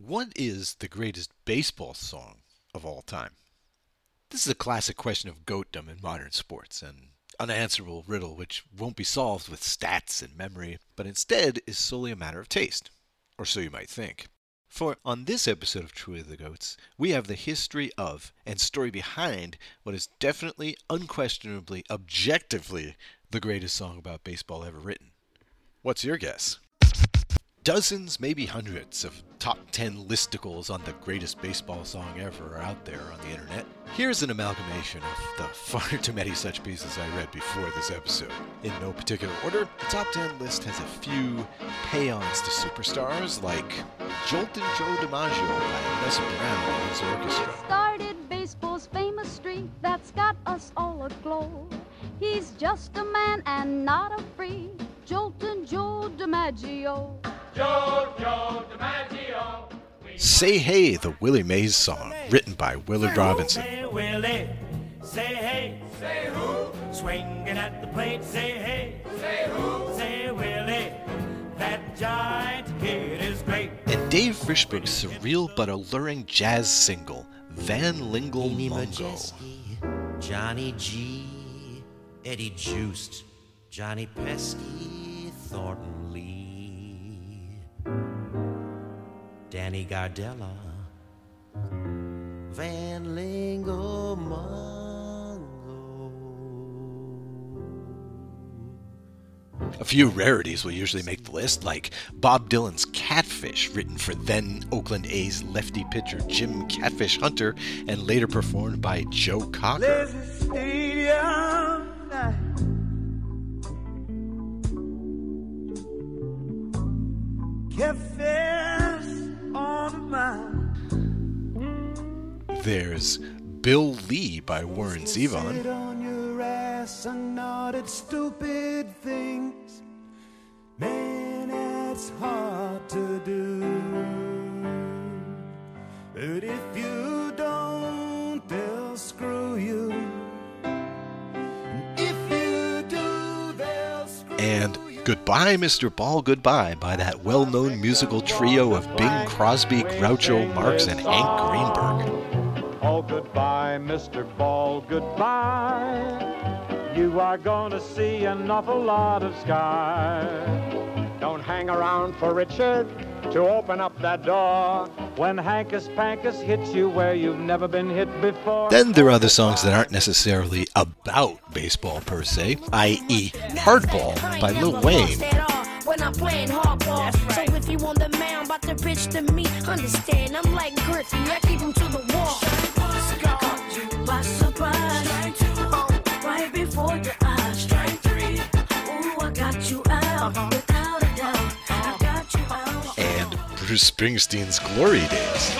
What is the greatest baseball song of all time? This is a classic question of goatdom in modern sports, an unanswerable riddle which won't be solved with stats and memory, but instead is solely a matter of taste. Or so you might think. For on this episode of Truly the Goats, we have the history of and story behind what is definitely, unquestionably, objectively the greatest song about baseball ever written. What's your guess? Dozens, maybe hundreds, of top 10 listicles on the greatest baseball song ever are out there on the internet. Here's an amalgamation of the far too many such pieces I read before this episode. In no particular order, the top 10 list has a few paeans to superstars like Joltin' Joe DiMaggio by Les Brown and his orchestra. Started baseball's famous streak that's got us all aglow. He's just a man and not a freak. Joltin' Joe DiMaggio. Joe DiMaggio. Say Hey, the Willie Mays song, written by Willard Robinson. Say Willie, say hey, Say who? swinging at the plate, say hey, Say who? say Willie, that giant kid is great. And Dave Frishberg's surreal but alluring jazz single, Van Lingle Amy Mungo. Majeski, Johnny G, Eddie Juiced, Johnny Pesky, Thornton Lee, Danny Gardella, Van Lingle Mungo. A few rarities will usually make the list, like Bob Dylan's Catfish, written for then Oakland A's lefty pitcher Jim Catfish Hunter, and later performed by Joe Cocker. Stadium night. Catfish on the mind. There's Bill Lee by Warren Zevon. Sit on your ass and nod at stupid things. Man, it's hard to do. But if you don't, they'll screw you. And if you do, they'll screw And you. Goodbye, Mr. Ball, Goodbye by that well-known musical trio of Bing Crosby, Groucho Marx, and Hank Greenberg. Oh, goodbye, Mr. Ball, goodbye. You are gonna see an awful lot of sky. Don't hang around for Richard to open up that door when Hankus Pankus hits you where you've never been hit before. Then there are other songs that aren't necessarily about baseball per se, i.e. Hardball by Lil Wayne. When I'm playing hardball, so if you on the mound, about to pitch to me, understand I'm like Griffey, I keep him to the wall. Caught you by surprise, right before your eyes. Strike three, ooh, I got you out, without a doubt, I got you out. And Bruce Springsteen's Glory Days.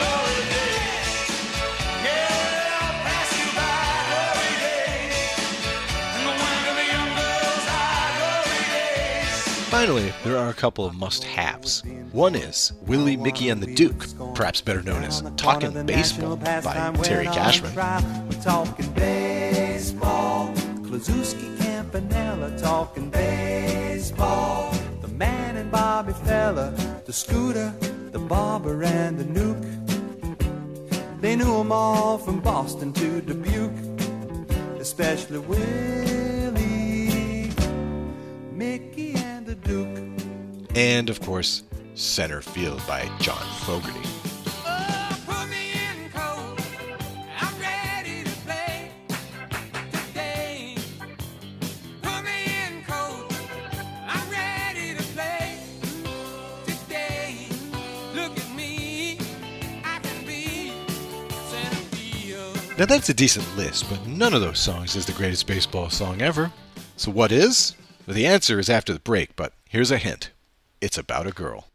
Finally, there are a couple of must-haves. One is Willie, Mickey, and the Duke, perhaps better known as Talkin' Baseball by Terry Cashman. We're talking baseball. Klazuski, Campanella, talking baseball. The man and Bobby Fella, the Scooter, the Barber, and the Nuke. They knew 'em all from Boston to Dubuque, especially Willie, Mickey, and the Duke. And, of course, Center Field by John Fogerty. Put me in cold. I'm ready to play today. Put me in cold. I'm ready to play today. Look at me. I can be center field. Now that's a decent list, but none of those songs is the greatest baseball song ever. So what is? Well, the answer is after the break, but here's a hint. It's about a girl.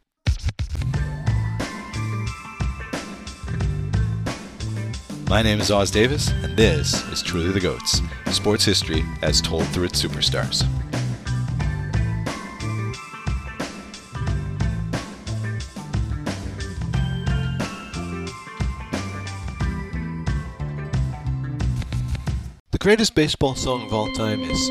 My name is Oz Davis, and this is Truly the Goats, sports history as told through its superstars. The greatest baseball song of all time is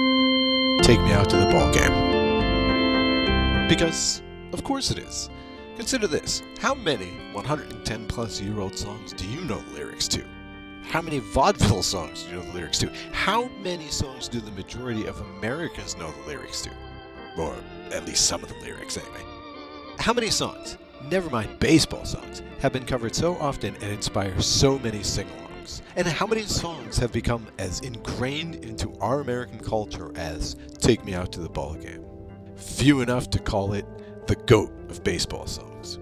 Take Me Out to the Ball Game. Because, of course it is. Consider this. How many 110-plus-year-old songs do you know the lyrics to? How many vaudeville songs do you know the lyrics to? How many songs do the majority of Americans know the lyrics to? Or at least some of the lyrics, anyway. How many songs, never mind baseball songs, have been covered so often and inspire so many sing-alongs? And how many songs have become as ingrained into our American culture as Take Me Out to the Ball Game? Few enough to call it the GOAT of baseball songs.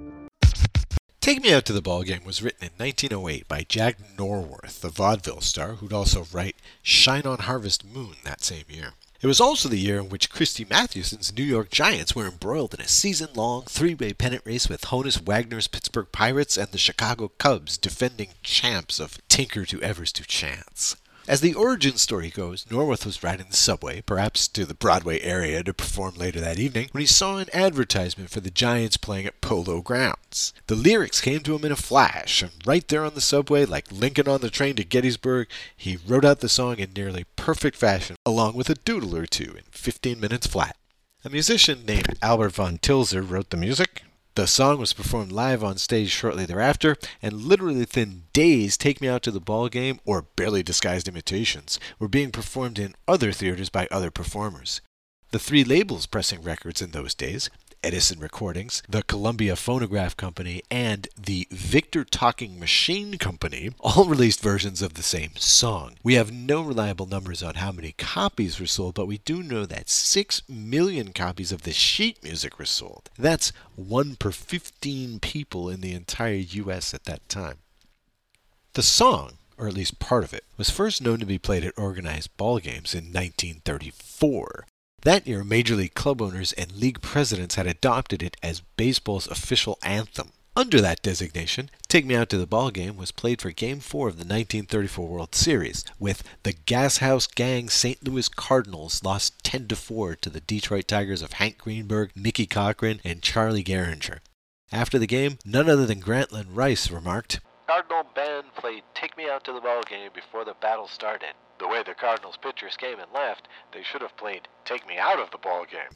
Take Me Out to the Ball Game was written in 1908 by Jack Norworth, the vaudeville star who'd also write Shine on Harvest Moon that same year. It was also the year in which Christy Mathewson's New York Giants were embroiled in a season-long three-way pennant race with Honus Wagner's Pittsburgh Pirates and the Chicago Cubs, defending champs of Tinker to Evers to Chance. As the origin story goes, Norworth was riding the subway, perhaps to the Broadway area to perform later that evening, when he saw an advertisement for the Giants playing at Polo Grounds. The lyrics came to him in a flash, and right there on the subway, like Lincoln on the train to Gettysburg, he wrote out the song in nearly perfect fashion, along with a doodle or two in 15 minutes flat. A musician named Albert von Tilzer wrote the music. The song was performed live on stage shortly thereafter, and literally within days, Take Me Out to the Ball Game, or Barely Disguised Imitations, were being performed in other theaters by other performers. The three labels pressing records in those days, Edison Recordings, the Columbia Phonograph Company, and the Victor Talking Machine Company, all released versions of the same song. We have no reliable numbers on how many copies were sold, but we do know that 6 million copies of the sheet music were sold. That's 1 per 15 people in the entire U.S. at that time. The song, or at least part of it, was first known to be played at organized ball games in 1934. That year, Major League club owners and league presidents had adopted it as baseball's official anthem. Under that designation, Take Me Out to the Ball Game was played for Game 4 of the 1934 World Series, with the Gas House Gang St. Louis Cardinals lost 10-4 to the Detroit Tigers of Hank Greenberg, Mickey Cochran, and Charlie Gehringer. After the game, none other than Grantland Rice remarked, "Cardinal band played Take Me Out to the Ball Game before the battle started. The way the Cardinals pitchers came and left, they should have played Take Me Out of the Ball Game."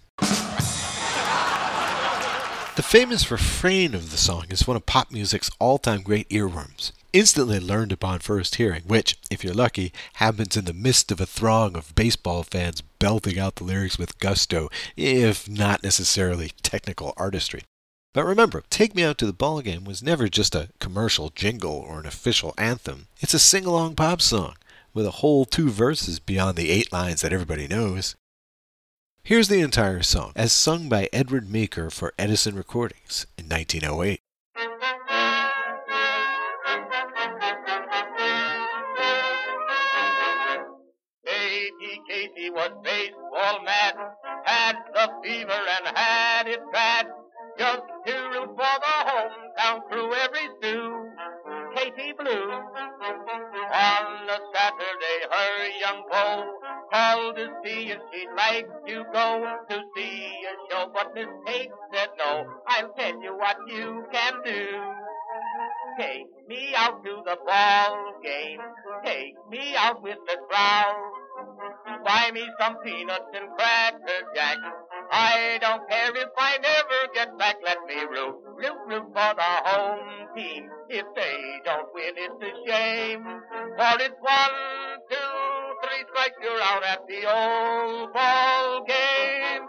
The famous refrain of the song is one of pop music's all-time great earworms, instantly learned upon first hearing, which, if you're lucky, happens in the midst of a throng of baseball fans belting out the lyrics with gusto, if not necessarily technical artistry. But remember, Take Me Out to the Ball Game was never just a commercial jingle or an official anthem. It's a sing-along pop song, with a whole 2 verses beyond the 8 lines that everybody knows. Here's the entire song, as sung by Edward Meeker for Edison Recordings in 1908. J.T. Casey was baseball mad, had the fever and had it bad, just to root for the hometown through every stew. Katie Blue. On a Saturday, her young beau called to see if she'd like to go to see a show, but Miss Kate said no. I'll tell you what you can do. Take me out to the ball game. Take me out with the crowd. Buy me some peanuts and cracker jack. I don't care if I never get back. Let me root for the home team. If they don't win, it's a shame. For it's 1, 2, 3 strikes, you're out at the old ball game.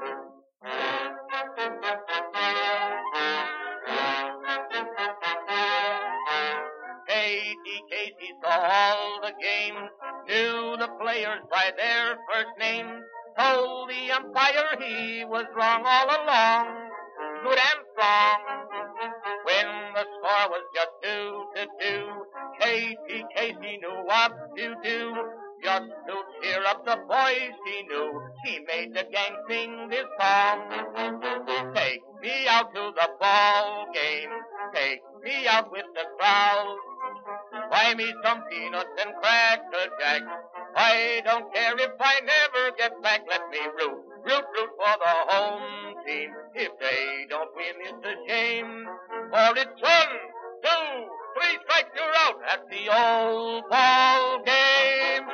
J.T. Casey saw all the games, knew the players by their first names, told the umpire he was wrong all along, good and strong. When the score was just 2-2, J.T. Casey knew what to do. Just to cheer up the boys he knew, he made the gang sing this song. Take me out to the ball game, take me out with the crowd. Buy me some peanuts and cracker jack. I don't care if I never get back. Let me root for the home team. If they don't win, it's a shame. For it's 1, 2, 3 strikes, you're out at the old ball game.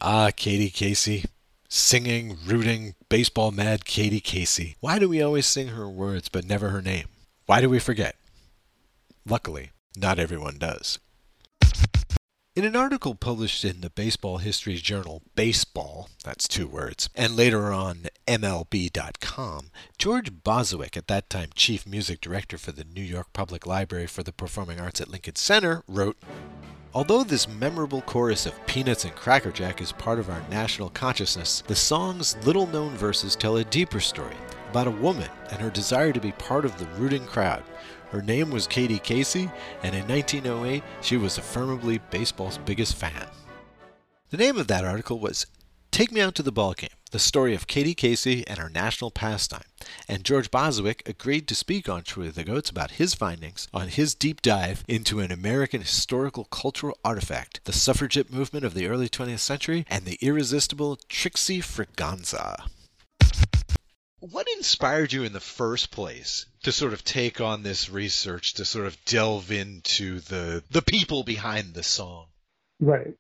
Ah, Katie Casey. Singing, rooting, baseball mad Katie Casey. Why do we always sing her words but never her name? Why do we forget? Luckily, not everyone does. In an article published in the baseball history journal Baseball, that's 2 words, and later on MLB.com, George Boswick, at that time chief music director for the New York Public Library for the Performing Arts at Lincoln Center, wrote, "Although this memorable chorus of Peanuts and Cracker Jack is part of our national consciousness, the song's little-known verses tell a deeper story about a woman and her desire to be part of the rooting crowd. Her name was Katie Casey, and in 1908, she was affirmably baseball's biggest fan." The name of that article was Take Me Out to the Ballgame, the story of Katie Casey and her national pastime, and George Boswick agreed to speak on Truly the Goats about his findings on his deep dive into an American historical cultural artifact, the suffragette movement of the early 20th century, and the irresistible Trixie Fraganza. What inspired you in the first place to sort of take on this research, to sort of delve into the people behind the song? Right.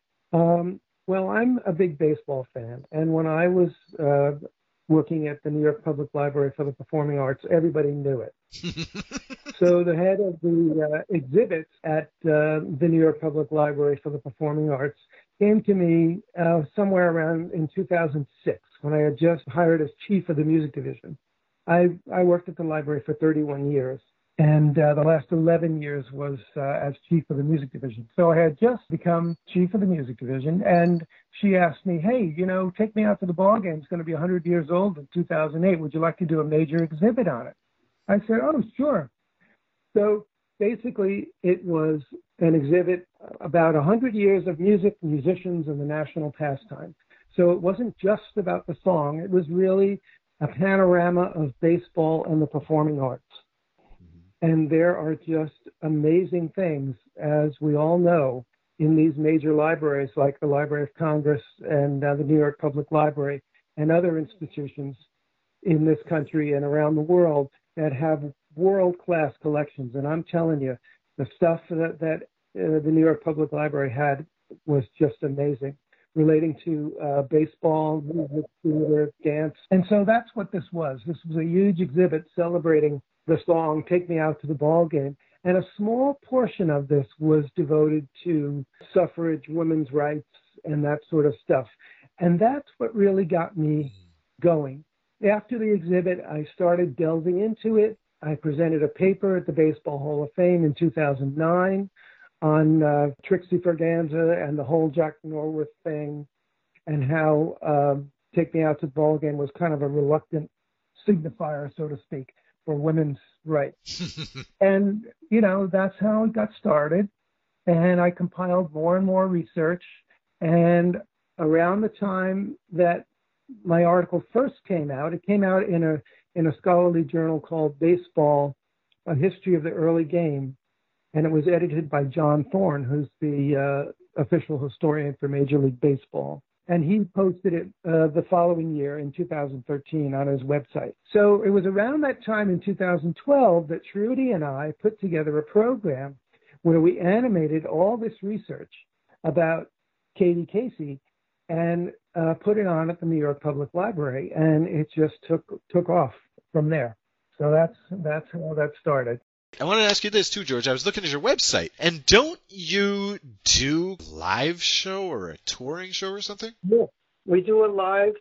Well, I'm a big baseball fan, and when I was working at the New York Public Library for the Performing Arts, everybody knew it. So the head of the exhibits at the New York Public Library for the Performing Arts came to me somewhere around in 2006 when I had just hired as chief of the music division. I worked at the library for 31 years, and the last 11 years was as chief of the music division. So I had just become chief of the music division, and she asked me, "Hey, take me out to the ball game. It's going to be 100 years old in 2008. Would you like to do a major exhibit on it?" I said, "Oh, sure." So basically, it was an exhibit about 100 years of music, musicians, and the national pastime. So it wasn't just about the song. It was really a panorama of baseball and the performing arts. And there are just amazing things, as we all know, in these major libraries like the Library of Congress and the New York Public Library and other institutions in this country and around the world that have world-class collections. And I'm telling you, the stuff that the New York Public Library had was just amazing, relating to baseball, music, theater, dance. And so that's what this was. This was a huge exhibit celebrating the song Take Me Out to the Ball Game. And a small portion of this was devoted to suffrage, women's rights, and that sort of stuff. And that's what really got me going. After the exhibit, I started delving into it. I presented a paper at the Baseball Hall of Fame in 2009 on Trixie Fraganza and the whole Jack Norworth thing, and how Take Me Out to the Ball Game was kind of a reluctant signifier, so to speak, for women's rights. And, that's how it got started. And I compiled more and more research. And around the time that my article first came out, it came out in a scholarly journal called Baseball, A History of the Early Game. And it was edited by John Thorne, who's the official historian for Major League Baseball. And he posted it the following year in 2013 on his website. So it was around that time in 2012 that Trudy and I put together a program where we animated all this research about Katie Casey and put it on at the New York Public Library. And it just took off from there. So that's how that started. I want to ask you this too, George. I was looking at your website, and don't you do a live show or a touring show or something? Yeah, we do a live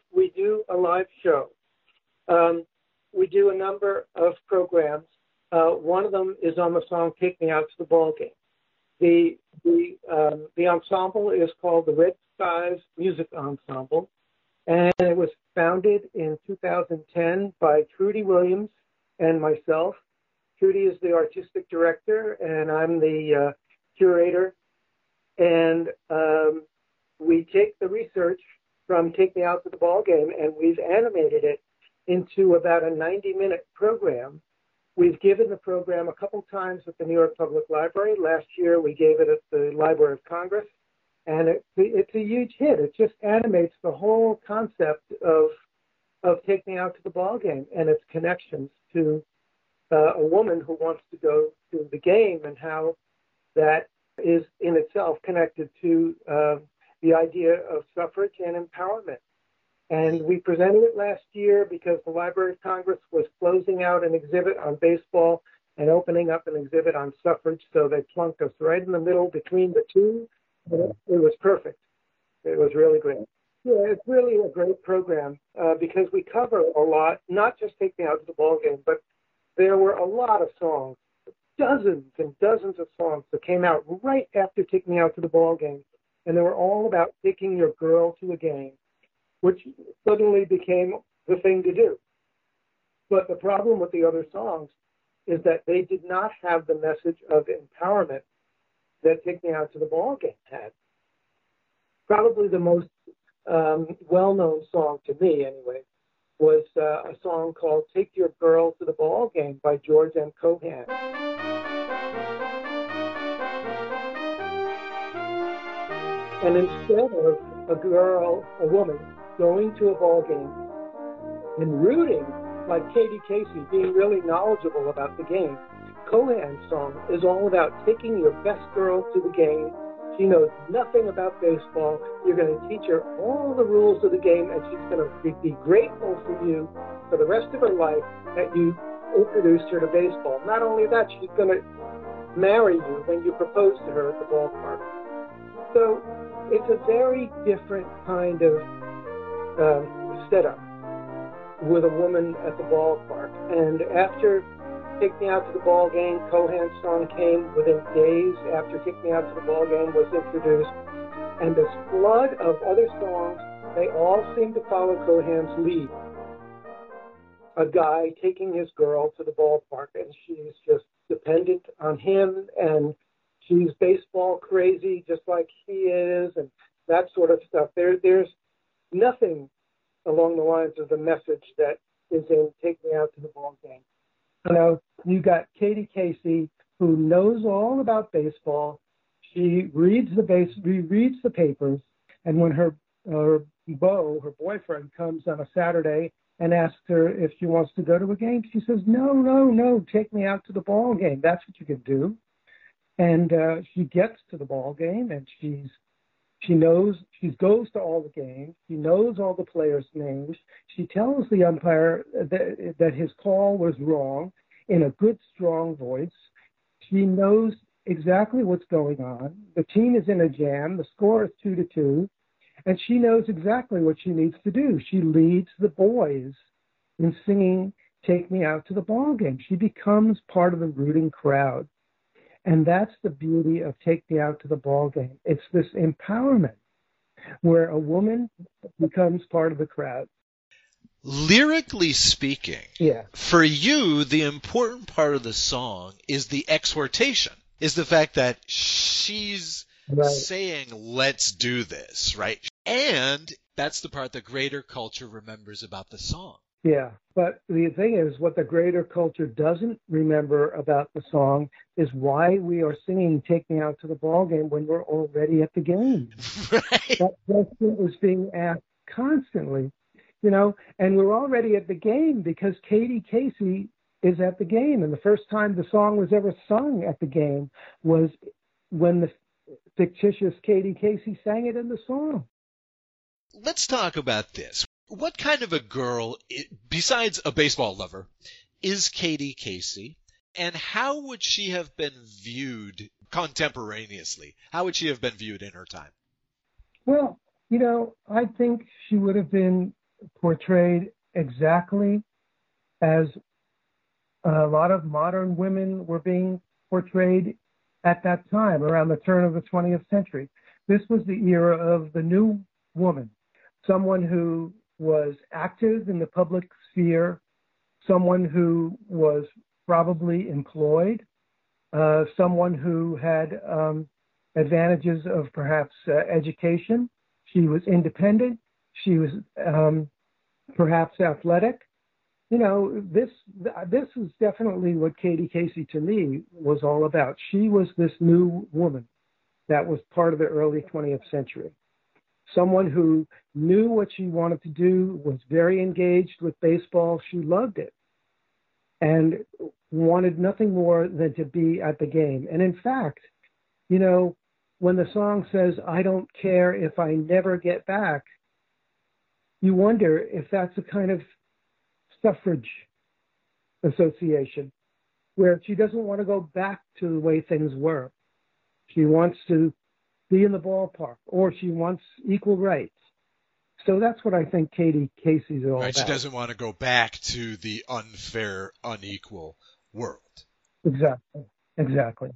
show. We do a number of programs. One of them is on the song "Take Me Out to the Ball Game." The ensemble is called the Red Skies Music Ensemble, and it was founded in 2010 by Trudy Williams and myself. Trudy is the artistic director, and I'm the curator. And we take the research from Take Me Out to the Ball Game, and we've animated it into about a 90-minute program. We've given the program a couple times at the New York Public Library. Last year, we gave it at the Library of Congress, and it's a huge hit. It just animates the whole concept of Take Me Out to the Ball Game and its connections to a woman who wants to go to the game, and how that is in itself connected to the idea of suffrage and empowerment. And we presented it last year because the Library of Congress was closing out an exhibit on baseball and opening up an exhibit on suffrage. So they plunked us right in the middle between the two. And it was perfect. It was really great. Yeah, it's really a great program because we cover a lot, not just Take Me Out to the Ball Game, but there were a lot of songs, dozens and dozens of songs that came out right after Take Me Out to the Ball Game. And they were all about taking your girl to a game, which suddenly became the thing to do. But the problem with the other songs is that they did not have the message of empowerment that Take Me Out to the Ball Game had. Probably the most well-known song to me, anyway, was a song called Take Your Girl to the Ball Game by George M. Cohan. And instead of a woman, going to a ball game and rooting like Katie Casey, being really knowledgeable about the game, Cohan's song is all about taking your best girl to the game. She knows nothing about baseball. You're going to teach her all the rules of the game, and she's going to be grateful for you for the rest of her life that you introduced her to baseball. Not only that, she's going to marry you when you propose to her at the ballpark. So it's a very different kind of setup with a woman at the ballpark. And after Take Me Out to the Ball Game, Cohan's song came within days after Take Me Out to the Ball Game was introduced. And this flood of other songs, they all seem to follow Cohan's lead. A guy taking his girl to the ballpark, and she's just dependent on him, and she's baseball crazy just like he is, and that sort of stuff. There's nothing along the lines of the message that is in Take Me Out to the Ball Game. You know, you got Katie Casey, who knows all about baseball. She reads the papers, and when her boyfriend, comes on a Saturday and asks her if she wants to go to a game, she says, no, take me out to the ball game. That's what you can do. And she gets to the ball game, and she goes to all the games. She knows all the players' names. She tells the umpire that his call was wrong in a good, strong voice. She knows exactly what's going on. The team is in a jam. The score is 2-2, and she knows exactly what she needs to do. She leads the boys in singing "Take Me Out to the Ball Game." She becomes part of the rooting crowd. And that's the beauty of Take Me Out to the Ball Game. It's this empowerment where a woman becomes part of the crowd. Lyrically speaking, yeah, for you, the important part of the song is the exhortation, is the fact that she's saying, let's do this, right? And that's the part the greater culture remembers about the song. Yeah, but the thing is, what the greater culture doesn't remember about the song is why we are singing Take Me Out to the Ball Game when we're already at the game. Right. That question is being asked constantly, you know, and we're already at the game because Katie Casey is at the game. And the first time the song was ever sung at the game was when the fictitious Katie Casey sang it in the song. Let's talk about this. What kind of a girl, besides a baseball lover, is Katie Casey, and how would she have been viewed contemporaneously? How would she have been viewed in her time? Well, you know, I think she would have been portrayed exactly as a lot of modern women were being portrayed at that time, around the turn of the 20th century. This was the era of the new woman, someone who was active in the public sphere, someone who was probably employed, someone who had advantages of perhaps education. She was independent. She was perhaps athletic. You know, this is definitely what Katie Casey to me was all about. She was this new woman that was part of the early 20th century. Someone who knew what she wanted to do, was very engaged with baseball. She loved it and wanted nothing more than to be at the game. And in fact, you know, when the song says, I don't care if I never get back, you wonder if that's a kind of suffrage association where she doesn't want to go back to the way things were. She wants to be in the ballpark, or she wants equal rights. So that's what I think Katie Casey's all Right, about. she doesn't want to go back to the unfair, unequal world. Exactly.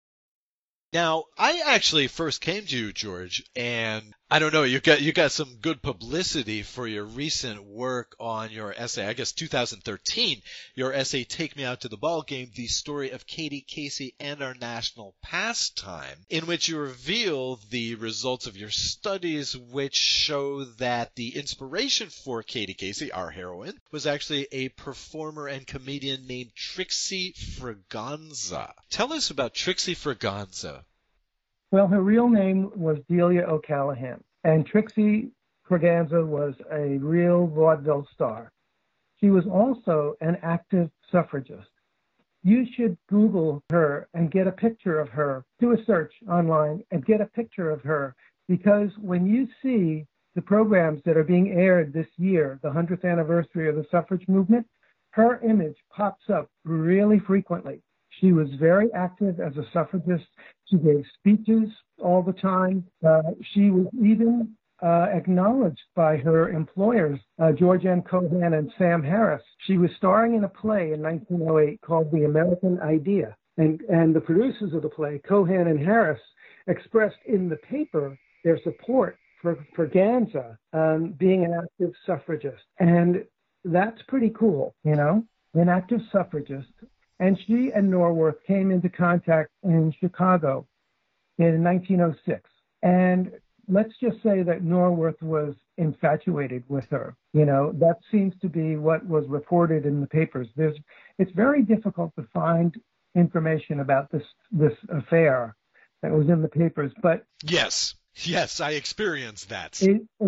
Now, I actually first came to you, George, and I don't know, you got some good publicity for your recent work on your essay, I guess 2013, your essay, Take Me Out to the Ball Game, the story of Katie Casey and our national pastime, in which you reveal the results of your studies, which show that the inspiration for Katie Casey, our heroine, was actually a performer and comedian named Trixie Fraganza. Tell us about Trixie Fraganza. Well, her real name was Delia O'Callahan, and Trixie Fraganza was a real vaudeville star. She was also an active suffragist. You should Google her and get a picture of her. Do a search online and get a picture of her, because when you see the programs that are being aired this year, the 100th anniversary of the suffrage movement, her image pops up really frequently. She was very active as a suffragist. She gave speeches all the time. She was even acknowledged by her employers, George M. Cohan and Sam Harris. She was starring in a play in 1908 called The American Idea. And the producers of the play, Cohan and Harris, expressed in the paper their support for Fraganza being an active suffragist. And that's pretty cool, you know, an active suffragist. And she and Norworth came into contact in Chicago in 1906. And let's just say that Norworth was infatuated with her. You know, that seems to be what was reported in the papers. It's very difficult to find information about this affair that was in the papers. But Yes, I experienced that.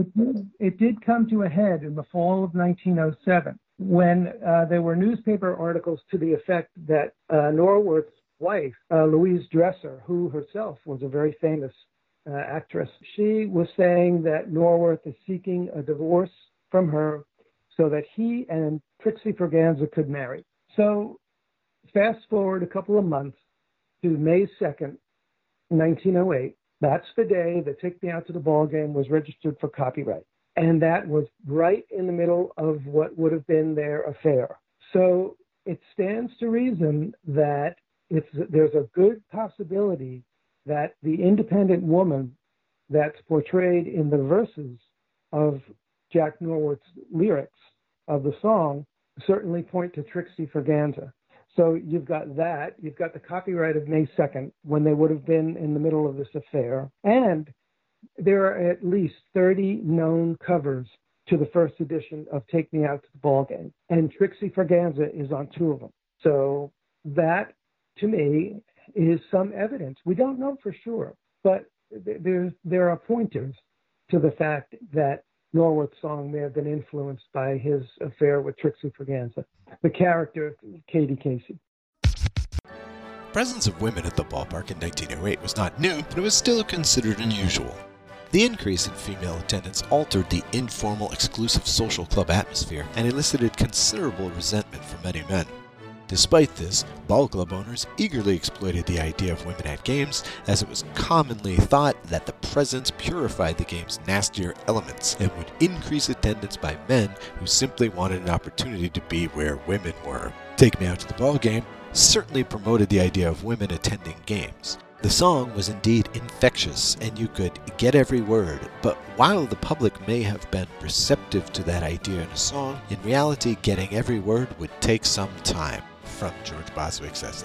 It did come to a head in the fall of 1907 when there were newspaper articles to the effect that Norworth's wife, Louise Dresser, who herself was a very famous actress, she was saying that Norworth is seeking a divorce from her so that he and Trixie Fraganza could marry. So fast forward a couple of months to May 2nd, 1908. That's the day that Take Me Out to the Ball Game was registered for copyright. And that was right in the middle of what would have been their affair. So it stands to reason that there's a good possibility that the independent woman that's portrayed in the verses of Jack Norworth's lyrics of the song certainly point to Trixie Fraganza. So you've got that. You've got the copyright of May 2nd, when they would have been in the middle of this affair. And there are at least 30 known covers to the first edition of Take Me Out to the Ball Game. And Trixie Fraganza is on 2 of them. So that, to me, is some evidence. We don't know for sure, but there are pointers to the fact that Norworth's song may have been influenced by his affair with Trixie Fraganza, the character Katie Casey. Presence of women at the ballpark in 1908 was not new, but it was still considered unusual. The increase in female attendance altered the informal, exclusive social club atmosphere and elicited considerable resentment from many men. Despite this, ball club owners eagerly exploited the idea of women at games, as it was commonly thought that the presence purified the game's nastier elements and would increase attendance by men who simply wanted an opportunity to be where women were. Take Me Out to the Ball Game certainly promoted the idea of women attending games. The song was indeed infectious, and you could get every word, but while the public may have been receptive to that idea in a song, in reality getting every word would take some time. From George Boswick's essay.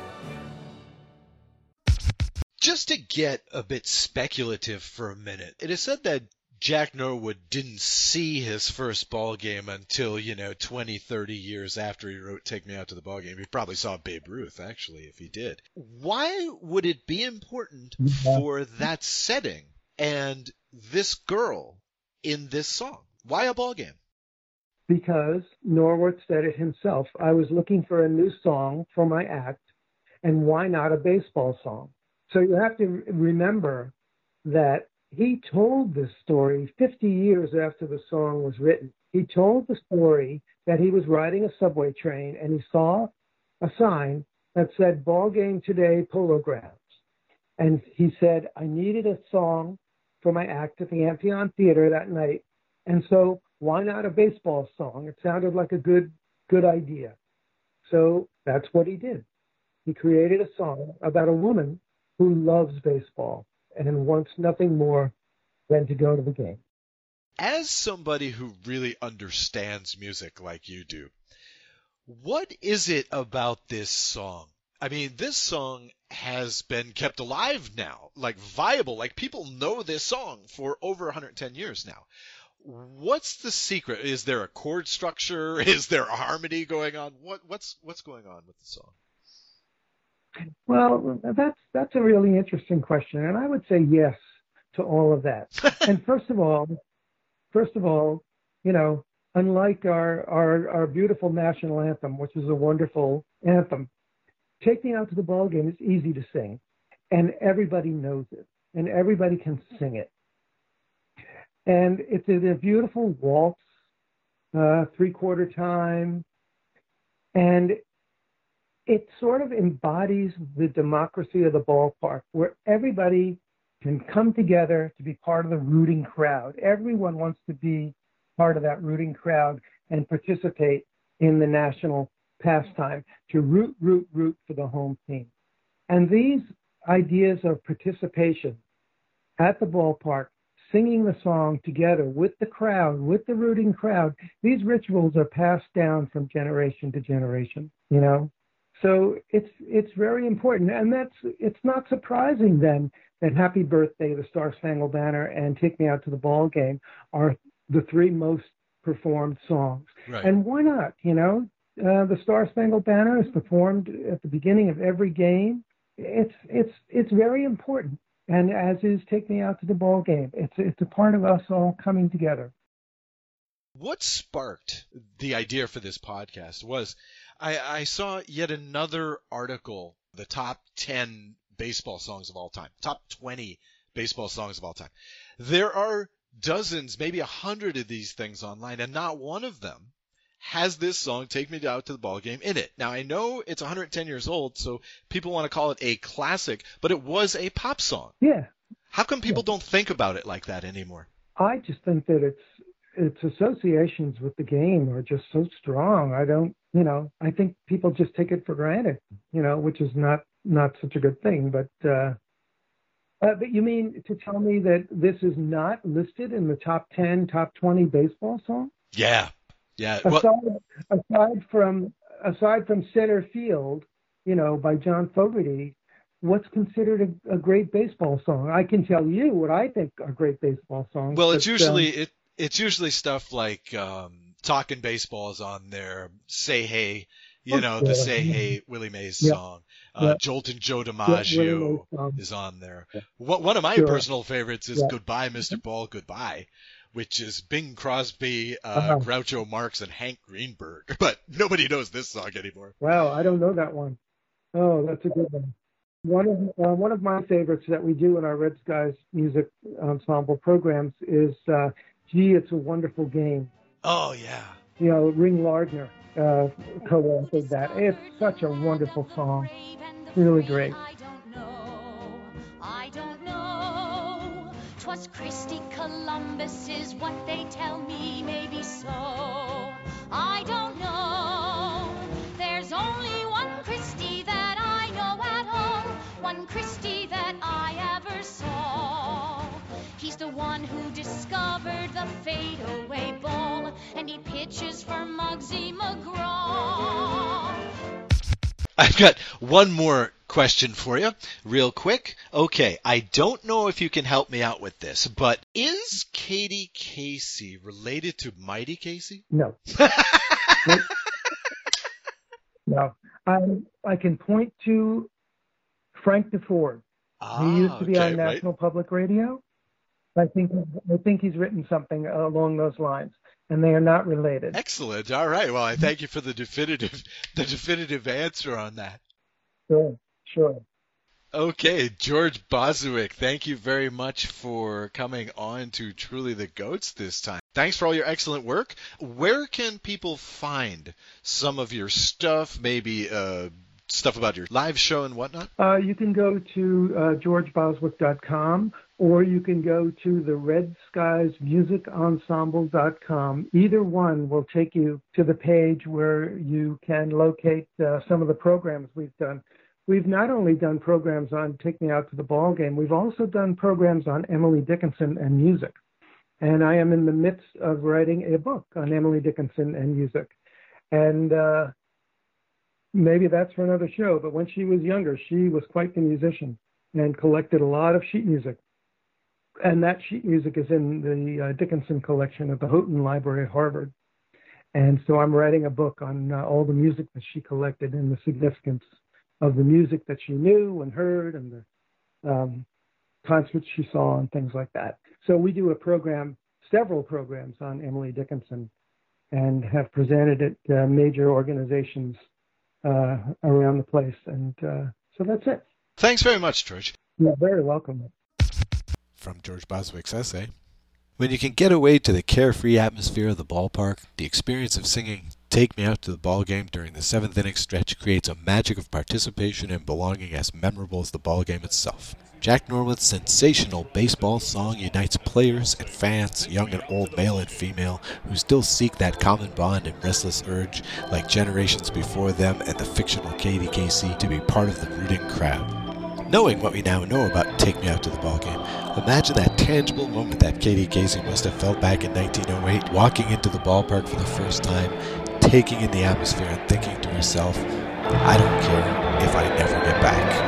Just to get a bit speculative for a minute, it is said that Jack Norwood didn't see his first ball game until, 20, 30 years after he wrote Take Me Out to the Ball Game. He probably saw Babe Ruth, actually, if he did. Why would it be important for that setting and this girl in this song? Why a ball game? Because Norworth said it himself. I was looking for a new song for my act, and why not a baseball song? So you have to remember that he told this story 50 years after the song was written. He told the story that he was riding a subway train and he saw a sign that said "Ball game today, Polo Grounds." And he said, I needed a song for my act at the Amphion Theater that night. And so why not a baseball song? It sounded like a good idea. So that's what he did. He created a song about a woman who loves baseball and wants nothing more than to go to the game. As somebody who really understands music like you do, what is it about this song? I mean, this song has been kept alive now, like viable, like people know this song for over 110 years now. What's the secret? Is there a chord structure? Is there a harmony going on? What's going on with the song? Well, that's a really interesting question, and I would say yes to all of that. And first of all, you know, unlike our beautiful national anthem, which is a wonderful anthem, "Take Me Out to the Ball Game" is easy to sing, and everybody knows it, and everybody can sing it. And it's a beautiful waltz, 3/4 time, and it sort of embodies the democracy of the ballpark, where everybody can come together to be part of the rooting crowd. Everyone wants to be part of that rooting crowd and participate in the national pastime, to root for the home team. And these ideas of participation at the ballpark, singing the song together with the crowd, with the rooting crowd, these rituals are passed down from generation to generation, you know? So it's very important. And it's not surprising then that "Happy Birthday," the Star Spangled Banner, and "Take Me Out to the Ball Game" are the three most performed songs. Right. And why not, you know? The Star Spangled Banner is performed at the beginning of every game. It's very important, and as is "Take Me Out to the Ball Game." It's a part of us all coming together. What sparked the idea for this podcast was I saw yet another article, the top 10 baseball songs of all time, top 20 baseball songs of all time. There are dozens, maybe 100 of these things online, and not one of them has this song, "Take Me Out to the Ball Game," in it. Now, I know it's 110 years old, so people want to call it a classic, but it was a pop song. Yeah. How come people don't think about it like that anymore? I just think that its associations with the game are just so strong. I think people just take it for granted, you know, which is not such a good thing. But you mean to tell me that this is not listed in the top 10, top 20 baseball songs? Yeah. Aside from "Center Field," you know, by John Fogerty, what's considered a great baseball song? I can tell you what I think are great baseball songs. Well, it's usually stuff like "Talkin' Baseball" is on there, "Say Hey," you know, the "Say Hey" Willie Mays song. "Joltin' Joe DiMaggio" is on there. One of my personal favorites is "Goodbye, Mr. Ball, Goodbye," which is Bing Crosby, Groucho Marx, and Hank Greenberg. But nobody knows this song anymore. Wow, I don't know that one. Oh, that's a good one. One of my favorites that we do in our Red Skies Music Ensemble programs is "Gee, It's a Wonderful Game." Oh, yeah. You know, Ring Lardner co-authored that. It's such a wonderful song. Really great. I don't know. 'Twas Christy Columbus is what they tell me, maybe so. I don't know. There's only one Christy that I know at all, one Christy that I ever saw. He's the one who discovered the fadeaway ball, and he pitches for Muggsy McGraw. I've got one more question for you, real quick. Okay, I don't know if you can help me out with this, but is Katie Casey related to Mighty Casey? No. No. I can point to Frank DeFord. He used to be on National Public Radio. I think he's written something along those lines, and they are not related. Excellent. All right. Well, I thank you for the definitive answer on that. Sure. Okay, George Boswick, thank you very much for coming on to Truly the Goats this time. Thanks for all your excellent work. Where can people find some of your stuff, maybe stuff about your live show and whatnot? You can go to georgeboswick.com, or you can go to the Red Skies Music Ensemble.com. Either one will take you to the page where you can locate some of the programs we've done. We've not only done programs on Take Me Out to the Ball Game, we've also done programs on Emily Dickinson and music. And I am in the midst of writing a book on Emily Dickinson and music. And maybe that's for another show, but when she was younger, she was quite the musician and collected a lot of sheet music. And that sheet music is in the Dickinson collection at the Houghton Library at Harvard. And so I'm writing a book on all the music that she collected and the significance of the music that she knew and heard and the concerts she saw and things like that. So we do several programs on Emily Dickinson, and have presented at major organizations around the place. And so that's it. Thanks very much, George. You're very welcome. From George Boswick's essay. When you can get away to the carefree atmosphere of the ballpark, the experience of singing Take Me Out to the Ball Game during the 7th inning stretch creates a magic of participation and belonging as memorable as the ball game itself. Jack Norwood's sensational baseball song unites players and fans, young and old, male and female, who still seek that common bond and restless urge, like generations before them and the fictional Katie Casey, to be part of the rooting crowd. Knowing what we now know about Take Me Out to the Ball Game, imagine that tangible moment that Katie Casey must have felt back in 1908, walking into the ballpark for the first time, taking in the atmosphere and thinking to herself, I don't care if I never get back.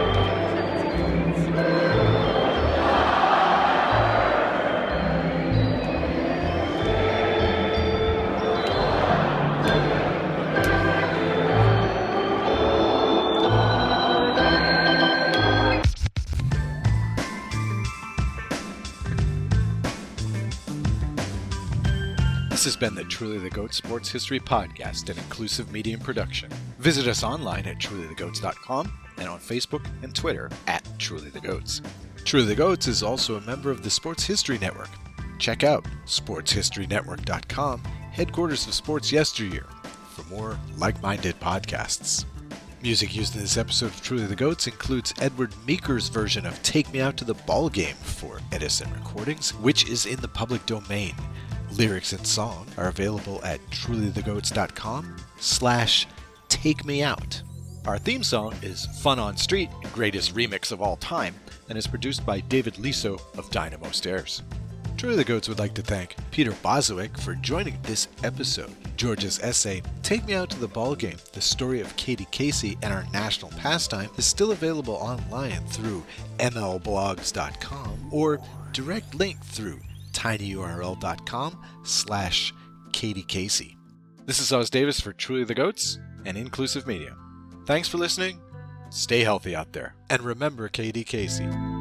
This has been the Truly the Goats Sports History Podcast, an inclusive medium production. Visit us online at trulythegoats.com and on Facebook and Twitter at Truly the Goats. Truly the Goats is also a member of the Sports History Network. Check out sportshistorynetwork.com, headquarters of Sports Yesteryear, for more like-minded podcasts. Music used in this episode of Truly the Goats includes Edward Meeker's version of Take Me Out to the Ball Game for Edison Recordings, which is in the public domain. Lyrics and song are available at trulythegoats.com/takemeout. Our theme song is Fun on Street, greatest remix of all time, and is produced by David Liso of Dynamo Stairs. Truly the Goats would like to thank Peter Boswick for joining this episode. George's essay, Take Me Out to the Ball Game, the story of Katie Casey and our national pastime, is still available online through mlblogs.com or direct link through tinyurl.com/Katie Casey. This is Oz Davis for Truly the Goats and Inclusive Media. Thanks for listening. Stay healthy out there. And remember Katie Casey.